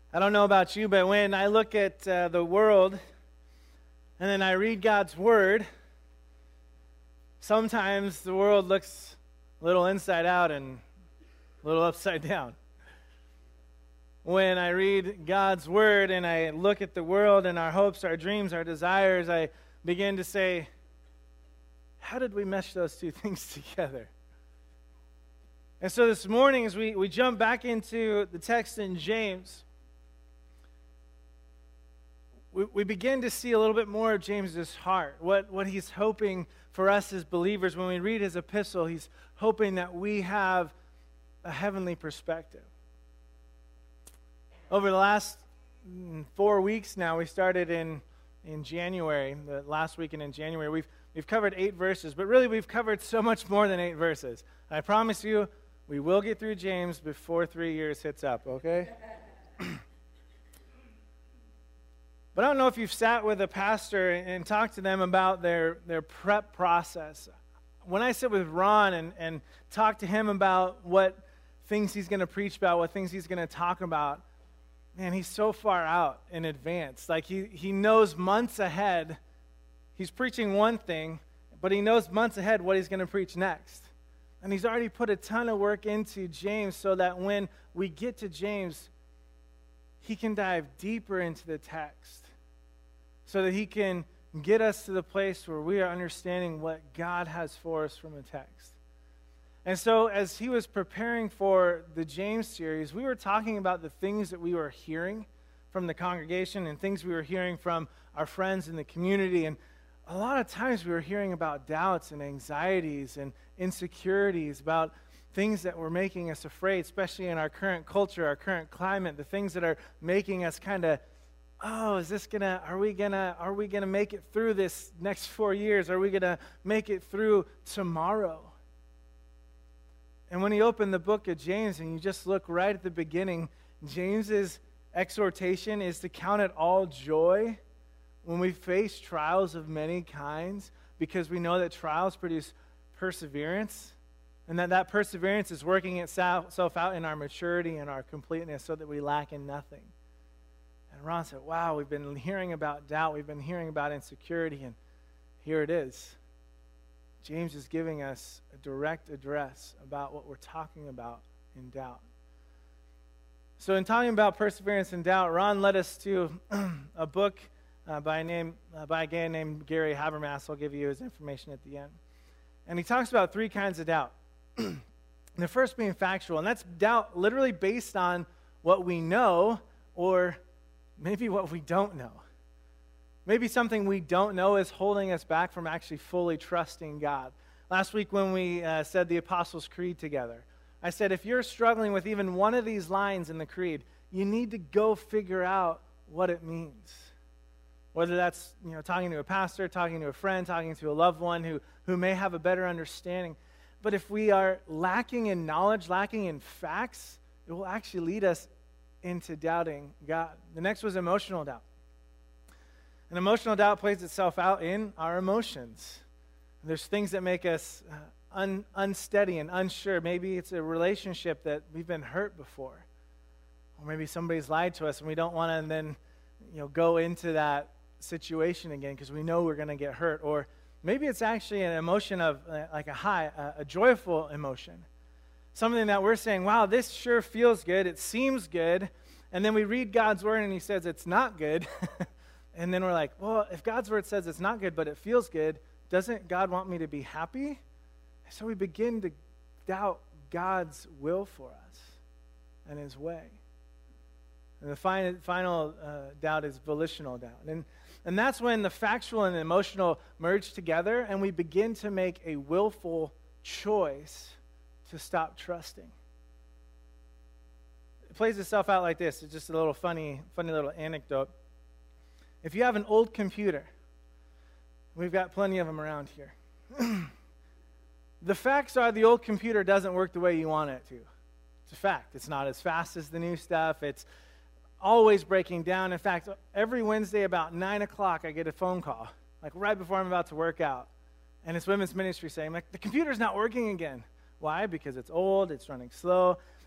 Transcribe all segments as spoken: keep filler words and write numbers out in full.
I don't know about you, but when I look at uh, the world and then I read God's Word, sometimes the world looks a little inside out and a little upside down. When I read God's Word and I look at the world and our hopes, our dreams, our desires, I begin to say, how did we mesh those two things together? And so this morning, as we, we jump back into the text in James, we, we begin to see a little bit more of James's heart, what, what he's hoping for us as believers. When we read his epistle, he's hoping that we have a heavenly perspective. Over the last four weeks now, we started in, in January, the last weekend in January, we've, we've covered eight verses, but really we've covered so much more than eight verses. I promise you, we will get through James before three years hits up, okay? But I don't know if you've sat with a pastor and talked to them about their, their prep process. When I sit with Ron and, and talk to him about what things he's going to preach about, what things he's going to talk about, man, he's so far out in advance. Like he, he knows months ahead. He's preaching one thing, but he knows months ahead what he's going to preach next. And he's already put a ton of work into James so that when we get to James, he can dive deeper into the text so that he can get us to the place where we are understanding what God has for us from the text. And so as he was preparing for the James series, we were talking about the things that we were hearing from the congregation and things we were hearing from our friends in the community. And a lot of times we were hearing about doubts and anxieties and insecurities, about things that were making us afraid, especially in our current culture, our current climate, the things that are making us kind of, oh, is this gonna, are we gonna, are we gonna make it through this next four years? Are we gonna make it through tomorrow? And when he opened the book of James and you just look right at the beginning, James's exhortation is to count it all joy when we face trials of many kinds, because we know that trials produce perseverance, and that that perseverance is working itself out in our maturity and our completeness so that we lack in nothing. And Ron said, wow, we've been hearing about doubt, we've been hearing about insecurity, and here it is. James is giving us a direct address about what we're talking about in doubt. So in talking about perseverance and doubt, Ron led us to a book uh, by, a name, uh, by a guy named Gary Habermas. I'll give you his information at the end. And he talks about three kinds of doubt. The first being factual, and that's doubt literally based on what we know or maybe what we don't know. Maybe something we don't know is holding us back from actually fully trusting God. Last week when we uh, said the Apostles' Creed together, I said if you're struggling with even one of these lines in the Creed, you need to go figure out what it means. Whether that's, you know, talking to a pastor, talking to a friend, talking to a loved one who, who may have a better understanding. But if we are lacking in knowledge, lacking in facts, it will actually lead us into doubting God. The next was emotional doubt. And emotional doubt plays itself out in our emotions. There's things that make us uh, un, unsteady and unsure. Maybe it's a relationship that we've been hurt before. Or maybe somebody's lied to us and we don't want to then, you know, go into that situation again because we know we're going to get hurt. Or maybe it's actually an emotion of uh, like a high, uh, a joyful emotion. Something that we're saying, wow, this sure feels good. It seems good. And then we read God's word and he says it's not good. And then we're like, well, if God's word says it's not good, but it feels good, doesn't God want me to be happy? So we begin to doubt God's will for us and his way. And the final, final uh, doubt is volitional doubt. And, and that's when the factual and the emotional merge together and we begin to make a willful choice to stop trusting. It plays itself out like this. It's just a little funny, funny little anecdote. If you have an old computer, we've got plenty of them around here. The facts are the old computer doesn't work the way you want it to. It's a fact. It's not as fast as the new stuff. It's always breaking down. In fact, every Wednesday about nine o'clock, I get a phone call, like right before I'm about to work out. And it's women's ministry saying, like, the computer's not working again. Why? Because it's old, it's running slow.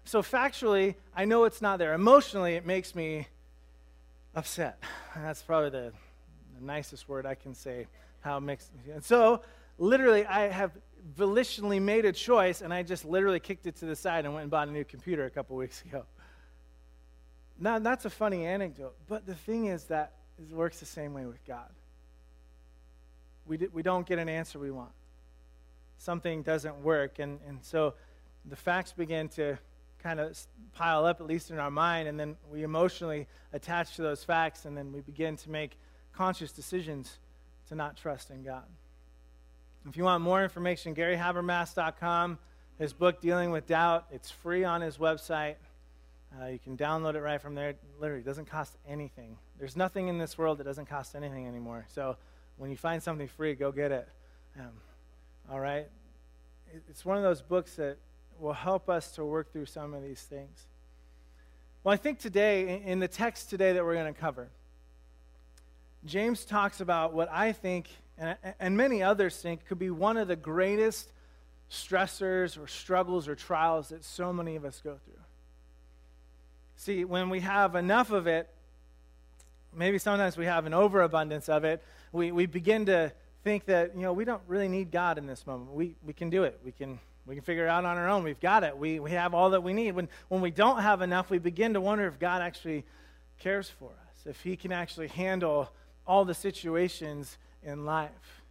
so factually, I know it's not there. Emotionally, it makes me upset. That's probably the, the nicest word I can say, how it makes me. And so, literally, I have volitionally made a choice, and I just literally kicked it to the side and went and bought a new computer a couple weeks ago. Now, that's a funny anecdote, but the thing is that it works the same way with God. We, d- we don't get an answer we want. Something doesn't work, and, and so the facts begin to kind of pile up, at least in our mind, and then we emotionally attach to those facts, and then we begin to make conscious decisions to not trust in God. If you want more information, Gary Habermas dot com, his book, Dealing with Doubt, it's free on his website. Uh, you can download it right from there. It literally doesn't cost anything. There's nothing in this world that doesn't cost anything anymore. So when you find something free, go get it. Um, all right? It, it's one of those books that will help us to work through some of these things. Well, I think today, in, in the text today that we're going to cover, James talks about what I think, and, and many others think, could be one of the greatest stressors or struggles or trials that so many of us go through. See, when we have enough of it, maybe sometimes we have an overabundance of it, we, we begin to think that, you know, we don't really need God in this moment. We we can do it. We can we can figure it out on our own. We've got it. We we have all that we need. When when we don't have enough, we begin to wonder if God actually cares for us, if he can actually handle all the situations in life.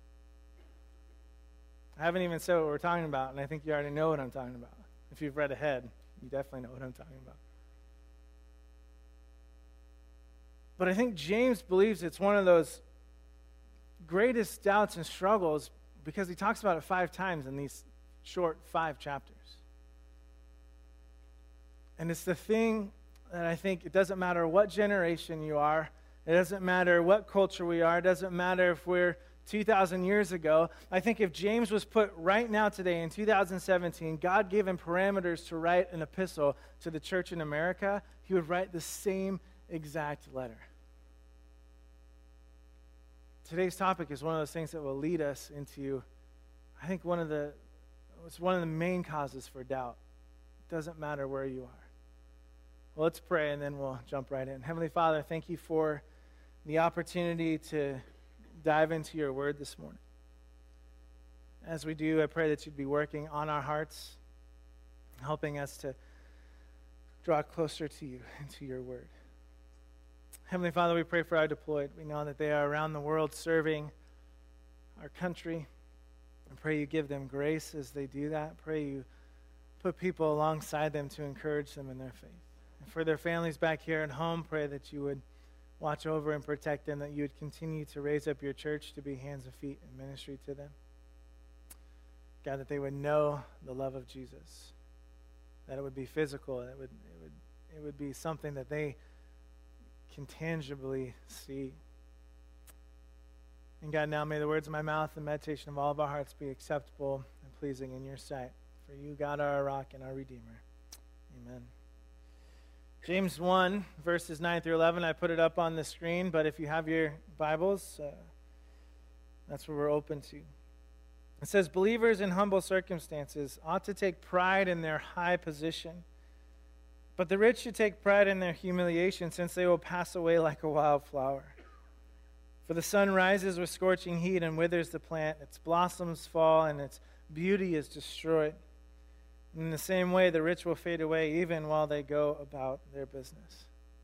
I haven't even said what we're talking about, and I think you already know what I'm talking about. If you've read ahead, you definitely know what I'm talking about. But I think James believes it's one of those greatest doubts and struggles because he talks about it five times in these short five chapters. And it's the thing that I think it doesn't matter what generation you are, it doesn't matter what culture we are, it doesn't matter if we're two thousand years ago. I think if James was put right now today in two thousand seventeen, God gave him parameters to write an epistle to the church in America, he would write the same exact letter. Today's topic is one of those things that will lead us into, I think, one of the, it's one of the main causes for doubt. It doesn't matter where you are. Well, let's pray and then we'll jump right in. Heavenly Father, thank you for the opportunity to dive into your word this morning. As we do, I pray that you'd be working on our hearts, helping us to draw closer to you and to your word. Heavenly Father, we pray for our deployed. We know that they are around the world serving our country. I pray you give them grace as they do that. Pray you put people alongside them to encourage them in their faith. And for their families back here at home, pray that you would watch over and protect them, that you would continue to raise up your church to be hands and feet in ministry to them. God, that they would know the love of Jesus, that it would be physical, that it would, it would, it would be something that they can tangibly see. And God, now may the words of my mouth and meditation of all of our hearts be acceptable and pleasing in your sight. For you, God, are our rock and our Redeemer. Amen. James one, verses nine through eleven, I put it up on the screen, but if you have your Bibles, uh, that's where we're open to. It says, believers in humble circumstances ought to take pride in their high position, but the rich should take pride in their humiliation, since they will pass away like a wild flower. For the sun rises with scorching heat and withers the plant, its blossoms fall, and its beauty is destroyed. In the same way, the rich will fade away even while they go about their business.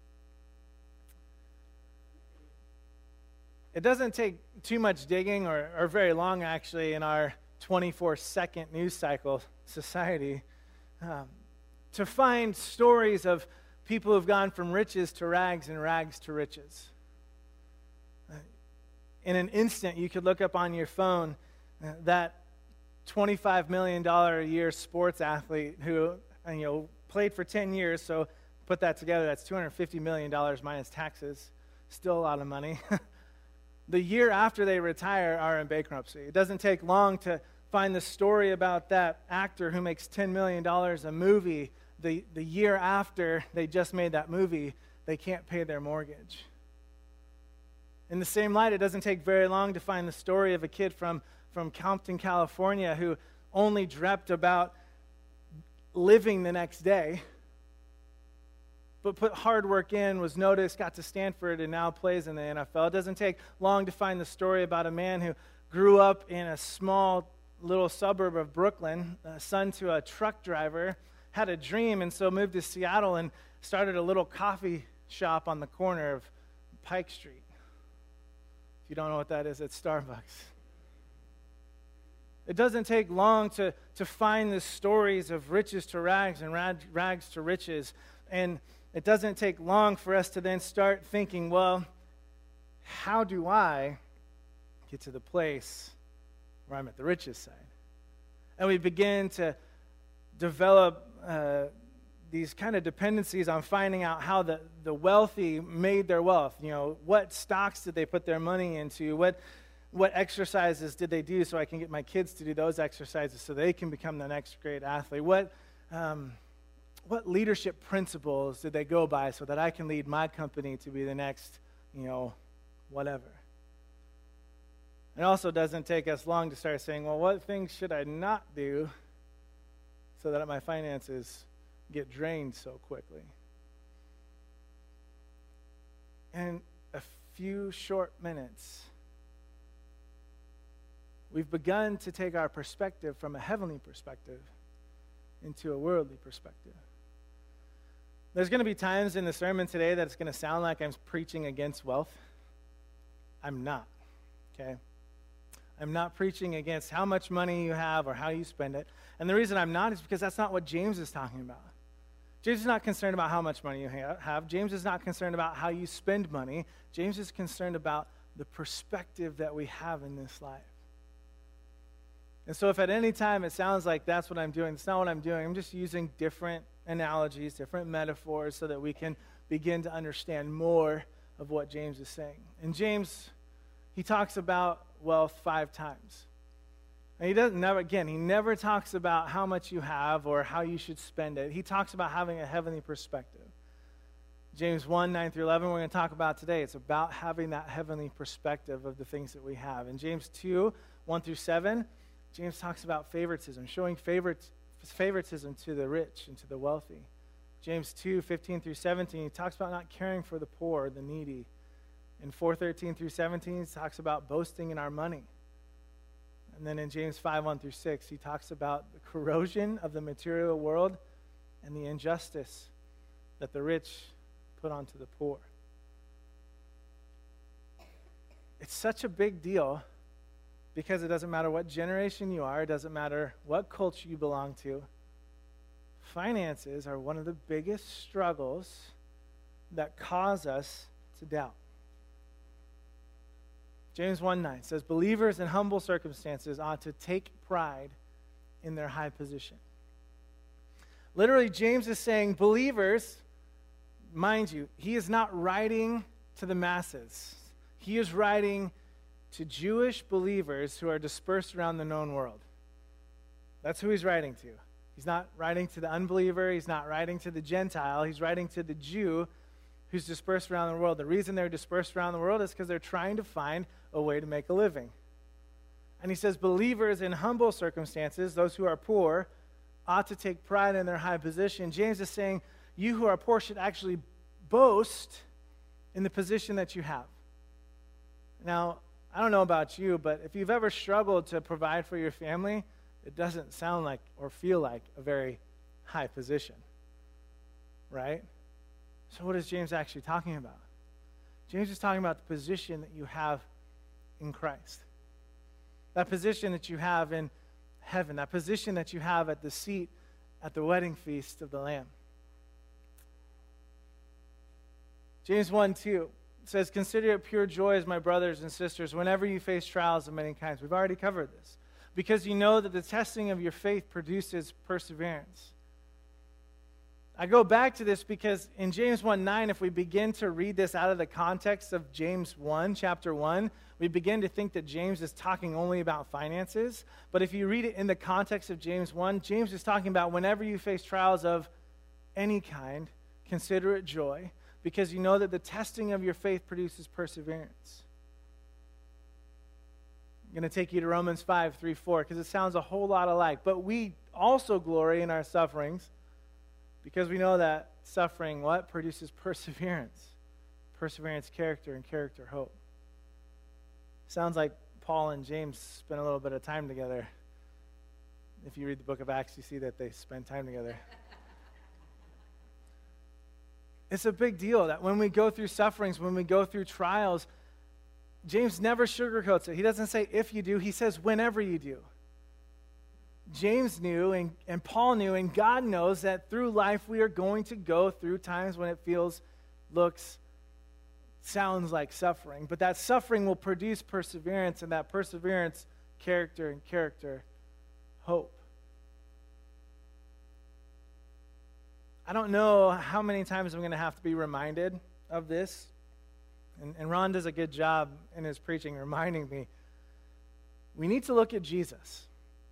It doesn't take too much digging, or, or very long actually, in our twenty-four second news cycle society um, to find stories of people who've gone from riches to rags and rags to riches. Uh, in an instant, you could look up on your phone uh, that twenty-five million dollars a year sports athlete who you know played for ten years, so put that together, that's two hundred fifty million dollars minus taxes. Still a lot of money. The year after they retire are in bankruptcy. It doesn't take long to find the story about that actor who makes ten million dollars a movie. The, the year after they just made that movie, they can't pay their mortgage. In the same light, it doesn't take very long to find the story of a kid from, from Compton, California, who only dreamt about living the next day, but put hard work in, was noticed, got to Stanford, and now plays in the N F L. It doesn't take long to find the story about a man who grew up in a small little suburb of Brooklyn, uh, son to a truck driver, had a dream, and so moved to Seattle and started a little coffee shop on the corner of Pike Street. If you don't know what that is, it's Starbucks. It doesn't take long to, to find the stories of riches to rags and rag, rags to riches. And it doesn't take long for us to then start thinking, well, how do I get to the place where I'm at the richest side? And we begin to develop uh, these kind of dependencies on finding out how the, the wealthy made their wealth. You know, what stocks did they put their money into? What what exercises did they do so I can get my kids to do those exercises so they can become the next great athlete? What um, what leadership principles did they go by so that I can lead my company to be the next, you know, whatever? It also doesn't take us long to start saying, well, what things should I not do so that my finances get drained so quickly? In a few short minutes, we've begun to take our perspective from a heavenly perspective into a worldly perspective. There's going to be times in the sermon today that it's going to sound like I'm preaching against wealth. I'm not, okay? I'm not preaching against how much money you have or how you spend it. And the reason I'm not is because that's not what James is talking about. James is not concerned about how much money you have. James is not concerned about how you spend money. James is concerned about the perspective that we have in this life. And so if at any time it sounds like that's what I'm doing, it's not what I'm doing. I'm just using different analogies, different metaphors so that we can begin to understand more of what James is saying. And James, he talks about wealth five times. And he doesn't never, again, he never talks about how much you have or how you should spend it. He talks about having a heavenly perspective. James one, nine through eleven, we're going to talk about today. It's about having that heavenly perspective of the things that we have. In James two, one through seven, James talks about favoritism, showing favorite, favoritism to the rich and to the wealthy. James two, fifteen through seventeen, he talks about not caring for the poor, the needy. In four, thirteen through seventeen, he talks about boasting in our money. And then in James five, one through six, he talks about the corrosion of the material world and the injustice that the rich put onto the poor. It's such a big deal because it doesn't matter what generation you are, it doesn't matter what culture you belong to. Finances are one of the biggest struggles that cause us to doubt. James one nine says, believers in humble circumstances ought to take pride in their high position. Literally, James is saying believers, mind you, he is not writing to the masses. He is writing to Jewish believers who are dispersed around the known world. That's who he's writing to. He's not writing to the unbeliever. He's not writing to the Gentile. He's writing to the Jew who's dispersed around the world. The reason they're dispersed around the world is because they're trying to find a way to make a living. And he says, believers in humble circumstances, those who are poor, ought to take pride in their high position. James is saying, you who are poor should actually boast in the position that you have. Now, I don't know about you, but if you've ever struggled to provide for your family, it doesn't sound like or feel like a very high position, right? So what is James actually talking about? James is talking about the position that you have in Christ. That position that you have in heaven. That position that you have at the seat at the wedding feast of the Lamb. James one two says, consider it pure joy, as my brothers and sisters, whenever you face trials of many kinds. We've already covered this. Because you know that the testing of your faith produces perseverance. I go back to this because in James one nine, if we begin to read this out of the context of James one, chapter one, we begin to think that James is talking only about finances. But if you read it in the context of James one, James is talking about whenever you face trials of any kind, consider it joy, because you know that the testing of your faith produces perseverance. I'm going to take you to Romans five, three, four, because it sounds a whole lot alike. But we also glory in our sufferings because we know that suffering, what? Produces perseverance. Perseverance, character, and character, hope. Sounds like Paul and James spent a little bit of time together. If you read the book of Acts, you see that they spend time together. It's a big deal that when we go through sufferings, when we go through trials, James never sugarcoats it. He doesn't say if you do, he says whenever you do. James knew and, and Paul knew and God knows that through life we are going to go through times when it feels, looks, sounds like suffering. But that suffering will produce perseverance, and that perseverance, character, and character, hope. I don't know how many times I'm going to have to be reminded of this. And, and Ron does a good job in his preaching reminding me. We need to look at Jesus.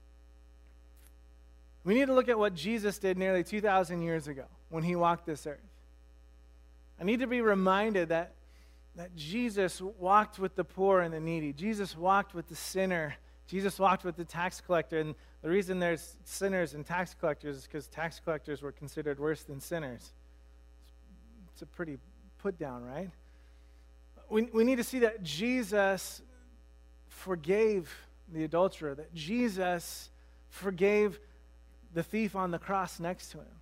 We need to look at what Jesus did nearly two thousand years ago when he walked this earth. I need to be reminded that, that Jesus walked with the poor and the needy. Jesus walked with the sinner. Jesus walked with the tax collector. And the reason there's sinners and tax collectors is because tax collectors were considered worse than sinners. It's a pretty put down, right? We, we need to see that Jesus forgave the adulterer, that Jesus forgave the thief on the cross next to him.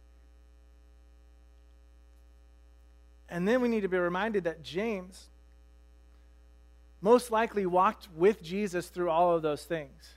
And then we need to be reminded that James most likely walked with Jesus through all of those things.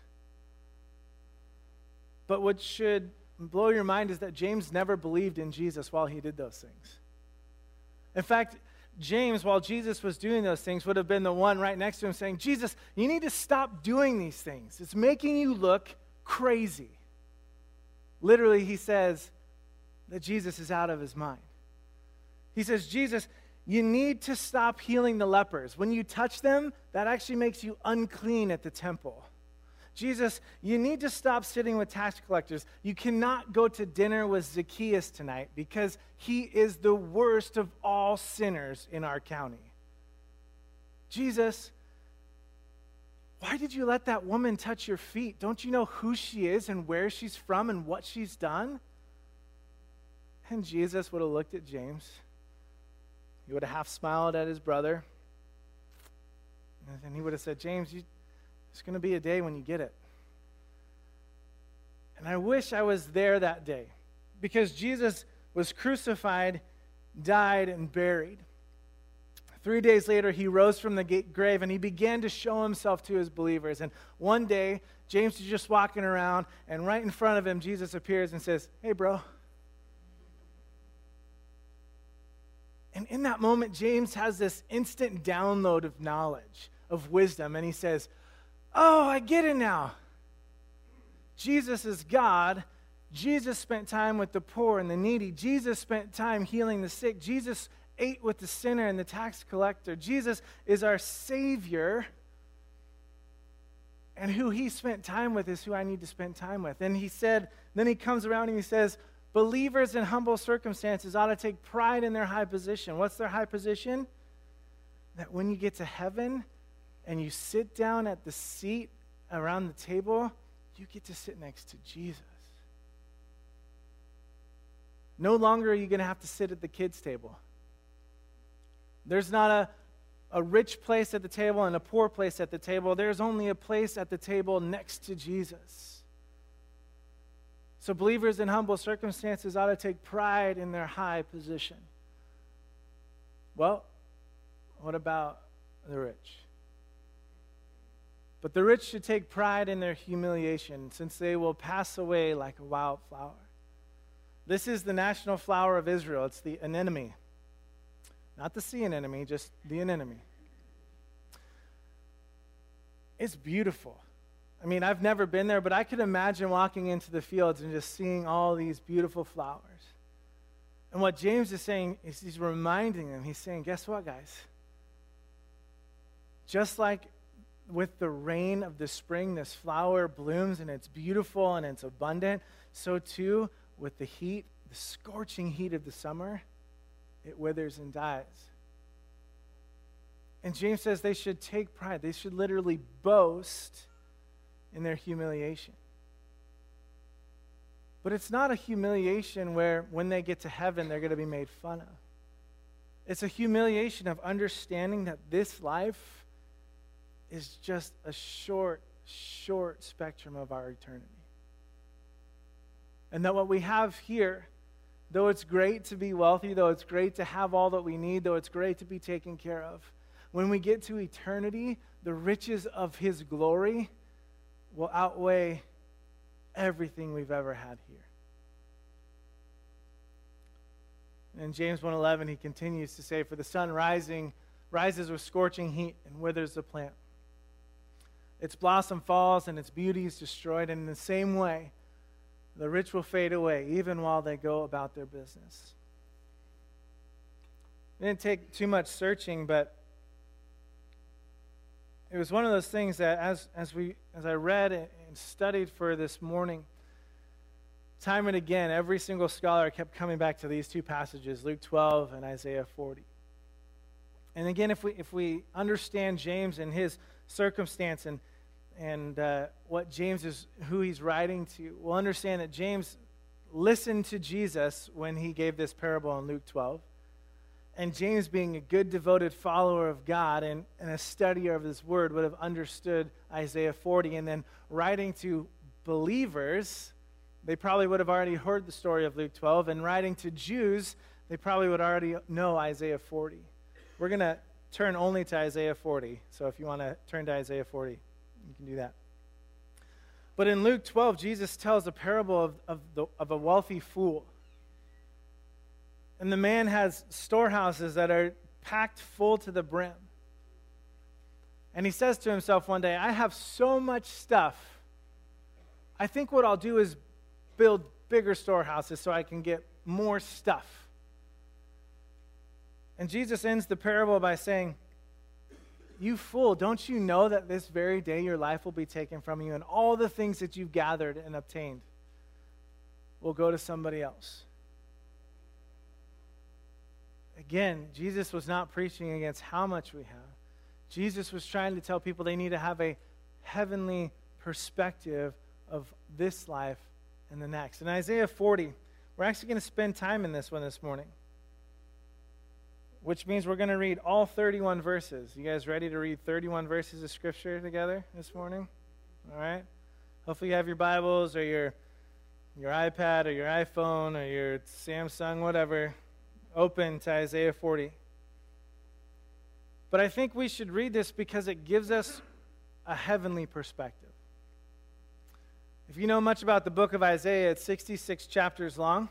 But what should blow your mind is that James never believed in Jesus while he did those things. In fact, James, while Jesus was doing those things, would have been the one right next to him saying, Jesus, you need to stop doing these things. It's making you look crazy. Literally, he says that Jesus is out of his mind. He says, Jesus, you need to stop healing the lepers. When you touch them, that actually makes you unclean at the temple. Jesus, you need to stop sitting with tax collectors. You cannot go to dinner with Zacchaeus tonight because he is the worst of all sinners in our county. Jesus, why did you let that woman touch your feet? Don't you know who she is and where she's from and what she's done? And Jesus would have looked at James. He would have half smiled at his brother. And he would have said, James, you, it's going to be a day when you get it. And I wish I was there that day because Jesus was crucified, died, and buried. Three days later, he rose from the grave and he began to show himself to his believers. And one day, James is just walking around, and right in front of him, Jesus appears and says, hey, bro. And in that moment, James has this instant download of knowledge, of wisdom, and he says, oh, I get it now. Jesus is God. Jesus spent time with the poor and the needy. Jesus spent time healing the sick. Jesus ate with the sinner and the tax collector. Jesus is our Savior. And who he spent time with is who I need to spend time with. And he said, then he comes around and he says, believers in humble circumstances ought to take pride in their high position. What's their high position? That when you get to heaven and you sit down at the seat around the table, you get to sit next to Jesus. No longer are you going to have to sit at the kids' table. There's not a, a rich place at the table and a poor place at the table. There's only a place at the table next to Jesus. So believers in humble circumstances ought to take pride in their high position. Well, what about the rich? But the rich should take pride in their humiliation, since they will pass away like a wildflower. This is the national flower of Israel. It's the anemone. Not the sea anemone, just the anemone. It's beautiful. I mean, I've never been there, but I could imagine walking into the fields and just seeing all these beautiful flowers. And what James is saying is he's reminding them, he's saying, guess what, guys? Just like with the rain of the spring, this flower blooms and it's beautiful and it's abundant, so too with the heat, the scorching heat of the summer, it withers and dies. And James says they should take pride. They should literally boast in their humiliation. But it's not a humiliation where when they get to heaven, they're going to be made fun of. It's a humiliation of understanding that this life is just a short, short spectrum of our eternity. And that what we have here, though it's great to be wealthy, though it's great to have all that we need, though it's great to be taken care of, when we get to eternity, the riches of His glory will outweigh everything we've ever had here. And in James one eleven, he continues to say, "For the sun rising rises with scorching heat and withers the plant. Its blossom falls and its beauty is destroyed, and in the same way, the rich will fade away, even while they go about their business." It didn't take too much searching, but it was one of those things that as as we as I read and studied for this morning, time and again, every single scholar kept coming back to these two passages, Luke twelve and Isaiah forty. And again, if we if we understand James and his circumstance and and uh, what James is, who he's writing to, we'll understand that James listened to Jesus when he gave this parable in Luke twelve. And James, being a good, devoted follower of God and, and a studier of His Word, would have understood Isaiah forty. And then writing to believers, they probably would have already heard the story of Luke twelve. And writing to Jews, they probably would already know Isaiah forty. We're going to turn only to Isaiah forty. So if you want to turn to Isaiah forty, you can do that. But in Luke twelve, Jesus tells a parable of, of, the, of a wealthy fool. And the man has storehouses that are packed full to the brim. And he says to himself one day, "I have so much stuff. I think what I'll do is build bigger storehouses so I can get more stuff." And Jesus ends the parable by saying, "You fool, don't you know that this very day your life will be taken from you, and all the things that you've gathered and obtained will go to somebody else?" Again, Jesus was not preaching against how much we have. Jesus was trying to tell people they need to have a heavenly perspective of this life and the next. In Isaiah forty, we're actually going to spend time in this one this morning, which means we're going to read all thirty-one verses. You guys ready to read thirty-one verses of Scripture together this morning? All right? Hopefully you have your Bibles or your, your iPad or your iPhone or your Samsung, whatever, open to Isaiah forty. But I think we should read this because it gives us a heavenly perspective. If you know much about the book of Isaiah, it's sixty-six chapters long.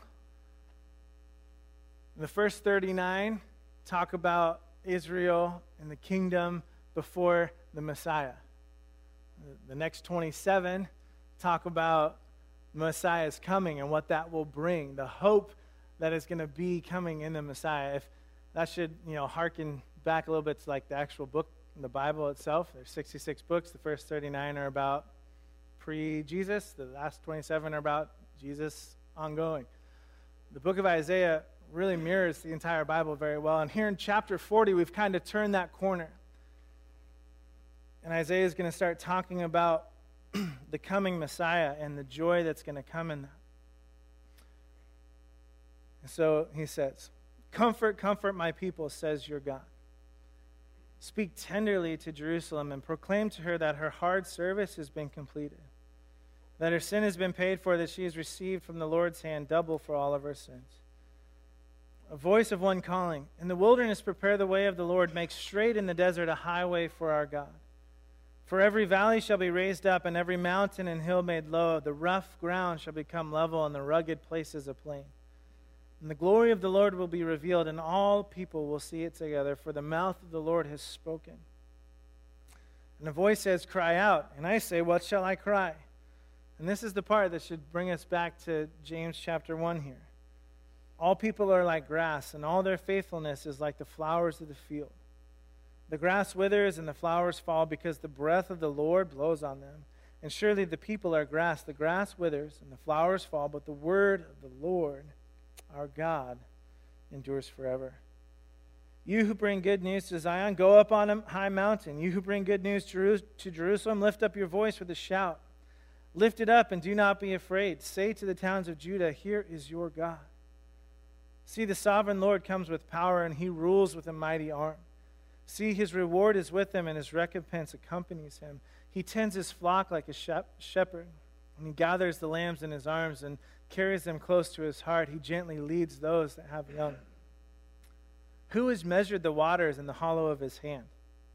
The first thirty-nine talk about Israel and the kingdom before the Messiah. The next twenty-seven talk about Messiah's coming and what that will bring, the hope that is going to be coming in the Messiah. If that should, you know, harken back a little bit to like the actual book in the Bible itself. There's sixty-six books. The first thirty-nine are about pre-Jesus. The last twenty-seven are about Jesus ongoing. The book of Isaiah really mirrors the entire Bible very well. And here in chapter forty, we've kind of turned that corner. And Isaiah is going to start talking about the coming Messiah and the joy that's going to come in that. And so he says, "Comfort, comfort my people, says your God. Speak tenderly to Jerusalem and proclaim to her that her hard service has been completed, that her sin has been paid for, that she has received from the Lord's hand double for all of her sins. A voice of one calling, in the wilderness prepare the way of the Lord, make straight in the desert a highway for our God. For every valley shall be raised up, and every mountain and hill made low. The rough ground shall become level, and the rugged places a plain. And the glory of the Lord will be revealed, and all people will see it together, for the mouth of the Lord has spoken. And the voice says, cry out. And I say, what shall I cry? And this is the part that should bring us back to James chapter one here. All people are like grass, and all their faithfulness is like the flowers of the field. The grass withers and the flowers fall because the breath of the Lord blows on them. And surely the people are grass. The grass withers and the flowers fall, but the word of the Lord, our God, endures forever. You who bring good news to Zion, go up on a high mountain. You who bring good news to Jerusalem, lift up your voice with a shout. Lift it up and do not be afraid. Say to the towns of Judah, here is your God. See, the sovereign Lord comes with power, and he rules with a mighty arm. See, his reward is with him, and his recompense accompanies him. He tends his flock like a shep- shepherd, and he gathers the lambs in his arms and carries them close to his heart. He gently leads those that have young. Who has measured the waters in the hollow of his hand,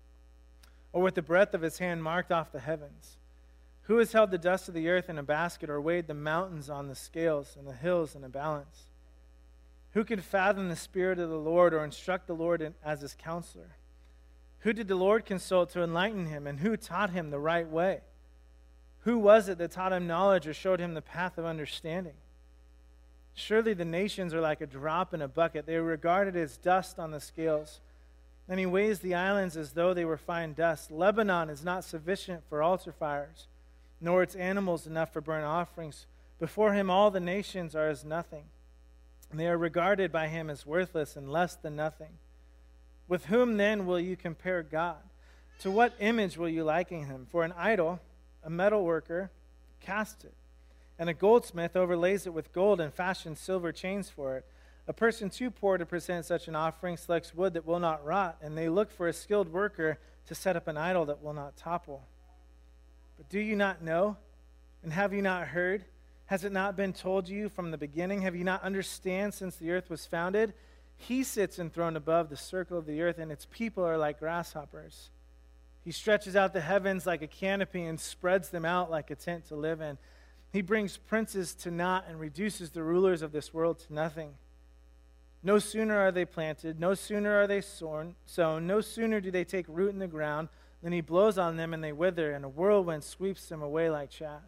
or with the breadth of his hand marked off the heavens? Who has held the dust of the earth in a basket, or weighed the mountains on the scales and the hills in a balance? Who can fathom the Spirit of the Lord, or instruct the Lord in, as his counselor? Who did the Lord consult to enlighten him, and who taught him the right way? Who was it that taught him knowledge, or showed him the path of understanding? Surely the nations are like a drop in a bucket. They are regarded as dust on the scales. And he weighs the islands as though they were fine dust. Lebanon is not sufficient for altar fires, nor its animals enough for burnt offerings. Before him all the nations are as nothing, and they are regarded by him as worthless and less than nothing. With whom then will you compare God? To what image will you liken him? For an idol, a metal worker, casts it, and a goldsmith overlays it with gold and fashions silver chains for it. A person too poor to present such an offering selects wood that will not rot, and they look for a skilled worker to set up an idol that will not topple. But do you not know? And have you not heard? Has it not been told you from the beginning? Have you not understand since the earth was founded? He sits enthroned above the circle of the earth, and its people are like grasshoppers. He stretches out the heavens like a canopy and spreads them out like a tent to live in. He brings princes to naught and reduces the rulers of this world to nothing. No sooner are they planted, no sooner are they sown, sown, no sooner do they take root in the ground, than he blows on them and they wither, and a whirlwind sweeps them away like chaff.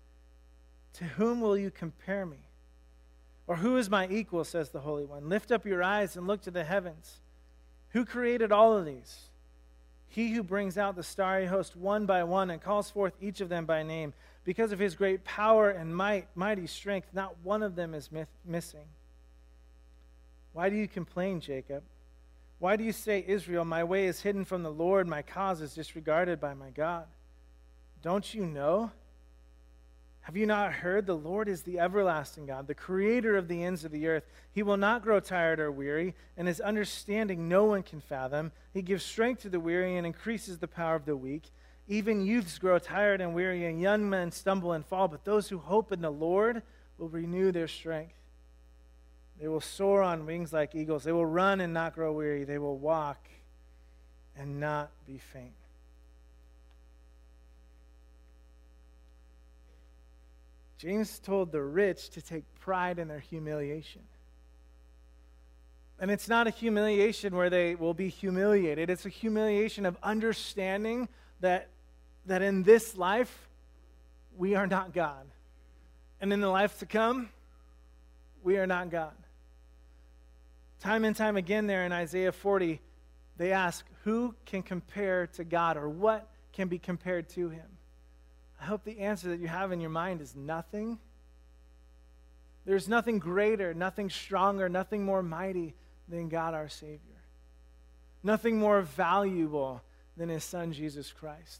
To whom will you compare me? Or who is my equal, says the Holy One? Lift up your eyes and look to the heavens. Who created all of these? He who brings out the starry host one by one and calls forth each of them by name. Because of his great power and might, mighty strength, not one of them is myth- missing. Why do you complain, Jacob? Why do you say, Israel, my way is hidden from the Lord, my cause is disregarded by my God? Don't you know? Have you not heard? The Lord is the everlasting God, the creator of the ends of the earth. He will not grow tired or weary, and his understanding no one can fathom. He gives strength to the weary and increases the power of the weak. Even youths grow tired and weary, and young men stumble and fall, but those who hope in the Lord will renew their strength. They will soar on wings like eagles. They will run and not grow weary. They will walk and not be faint. James told the rich to take pride in their humiliation. And it's not a humiliation where they will be humiliated. It's a humiliation of understanding that, that in this life, we are not God. And in the life to come, we are not God. Time and time again there in Isaiah forty, they ask, who can compare to God, or what can be compared to him? I hope the answer that you have in your mind is nothing. There's nothing greater, nothing stronger, nothing more mighty than God our Savior. Nothing more valuable than his Son, Jesus Christ.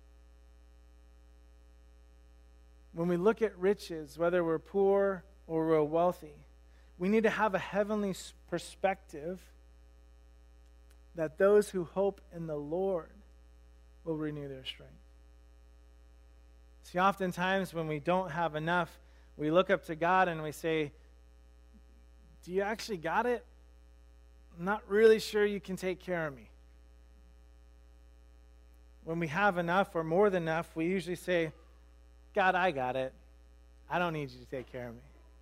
When we look at riches, whether we're poor or we're wealthy, we need to have a heavenly perspective that those who hope in the Lord will renew their strength. See, oftentimes when we don't have enough, we look up to God and we say, do you actually got it? I'm not really sure you can take care of me. When we have enough or more than enough, we usually say, God, I got it. I don't need you to take care of me.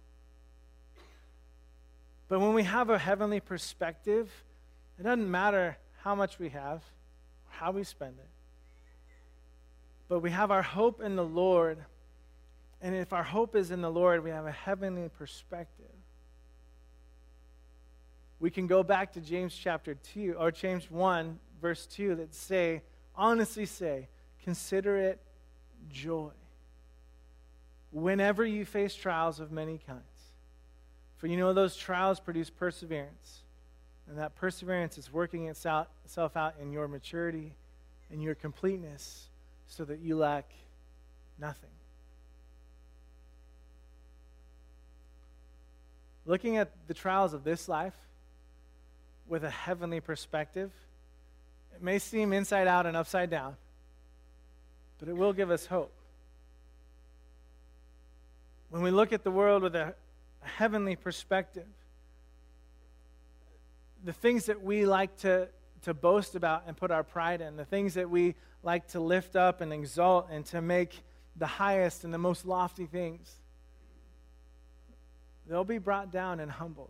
But when we have a heavenly perspective, it doesn't matter how much we have, or how we spend it. But we have our hope in the Lord, and if our hope is in the Lord, we have a heavenly perspective. We can go back to James chapter two, or James one, verse two, that say, honestly say, consider it joy whenever you face trials of many kinds. For you know those trials produce perseverance, And that perseverance is working itself out in your maturity and your completeness so that you lack nothing. Looking at the trials of this life with a heavenly perspective, it may seem inside out and upside down, but it will give us hope. When we look at the world with a, a heavenly perspective, the things that we like to, to boast about and put our pride in, the things that we like to lift up and exalt and to make the highest and the most lofty things, they'll be brought down and humbled.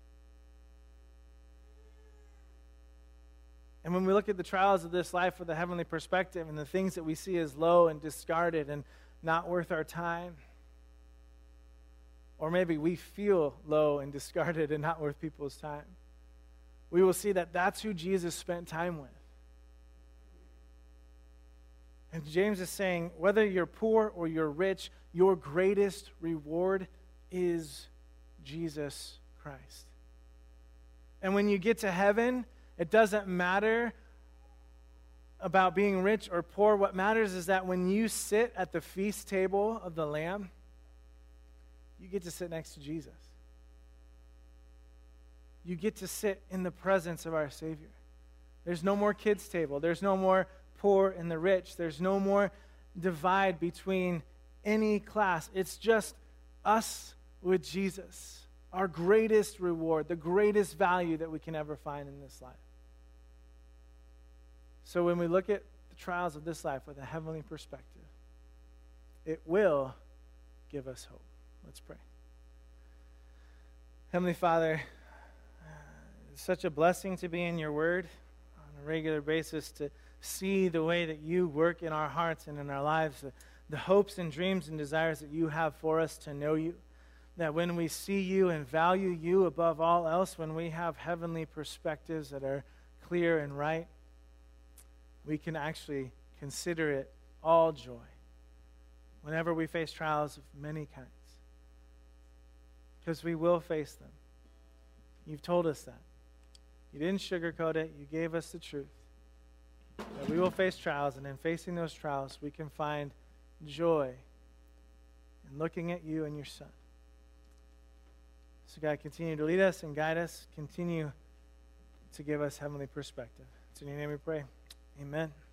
And when we look at the trials of this life with a heavenly perspective and the things that we see as low and discarded and not worth our time, or maybe we feel low and discarded and not worth people's time, we will see that that's who Jesus spent time with. And James is saying, whether you're poor or you're rich, your greatest reward is Jesus Christ. And when you get to heaven, it doesn't matter about being rich or poor. What matters is that when you sit at the feast table of the Lamb, you get to sit next to Jesus. You get to sit in the presence of our Savior. There's no more kids' table. There's no more poor and the rich. There's no more divide between any class. It's just us with Jesus, our greatest reward, the greatest value that we can ever find in this life. So when we look at the trials of this life with a heavenly perspective, it will give us hope. Let's pray. Heavenly Father, it's such a blessing to be in your word on a regular basis, to see the way that you work in our hearts and in our lives, the, the hopes and dreams and desires that you have for us to know you, that when we see you and value you above all else, when we have heavenly perspectives that are clear and right, we can actually consider it all joy whenever we face trials of many kinds. Because we will face them. You've told us that. You didn't sugarcoat it. You gave us the truth. That we will face trials, and in facing those trials, we can find joy in looking at you and your Son. So God, continue to lead us and guide us. Continue to give us heavenly perspective. It's in your name we pray. Amen.